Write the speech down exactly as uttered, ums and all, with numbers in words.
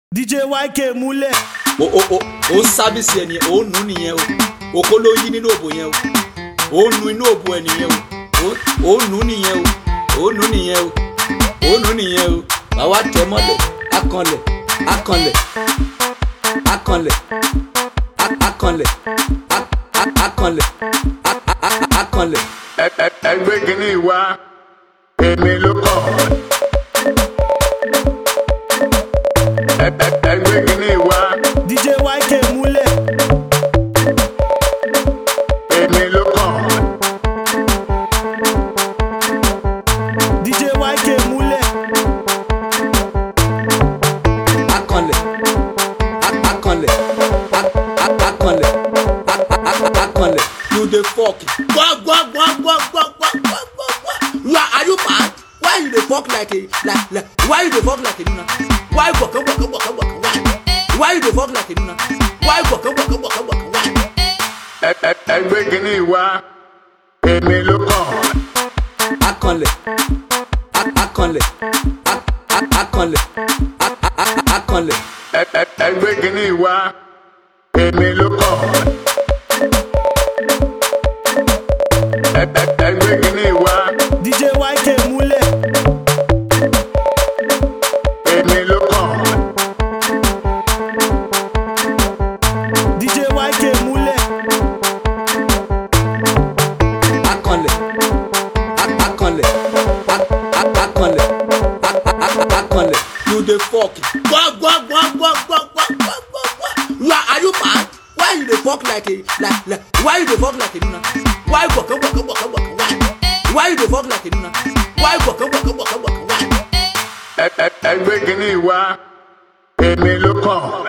D J Y K múlẹ̀. o o o o sábìsì ẹni o nù nìyẹn o òkó ló yí nínú òbò yẹn o o nù inú òbò ẹ nìyẹn o o nù nìyẹn o o nù nìyẹn o o nù nìyẹn o bàwa tẹ mọ́lẹ̀ akànlẹ̀ akànlẹ̀ akànlẹ̀ akànlẹ̀ akànlẹ̀ akànlẹ̀. ẹgbẹ́ kìíní wa èmi ló kàn. ẹgbẹ́ kìíní wa D J Y K múlẹ̀. èmi ló kàn. D J Y K múlẹ̀. akànlẹ̀ akànlẹ̀ akànlẹ̀ akànlẹ̀ you dey fok gbọ́ gbọ́ gbọ́ gbọ́ gbọ́ gbọ́ gbọ́ gbọ́ you are are you mad why you dey fok like a like like why you dey fok like a nuna why gbọ̀kẹ́ gbọ̀kẹ́ gbọ̀kẹ́ gbọ̀kẹ́ why why you dey fok like a nuna why gbọ̀kẹ́ gbọ̀kẹ́ gbọ̀kẹ́ gbọ̀kẹ́ why. ẹgbẹ́ kìíní wa èmi ló kàn. akànlẹ̀ akànlẹ̀ akànlẹ̀ akànlẹ̀. ẹgbẹ́ kìíní wa èmi ló kàn. ẹgbẹ́ kìíní wa D J Y K múlẹ̀. èmi ló kàn. D J Y K múlẹ̀. akànlẹ̀ akànlẹ̀ akànlẹ̀ akànlẹ̀ you dey fok gbọ́ gbọ́ gbọ́ gbọ́ gbọ́ gbọ́ gbọ́ gbọ́ gbọ́ you are are you mad why you dey fok like a like like why you dey fok like a nuna why gbọ̀kẹ́ gbọ̀kẹ́ gbọ̀kẹ́ gbọ̀kẹ́ why why you dey fok like a nuna why gbọ̀kẹ́ gbọ̀kẹ́ gbọ̀kẹ́ gbọ̀kẹ́ why. ẹgbẹ́ kìíní wa èmi ló kàn.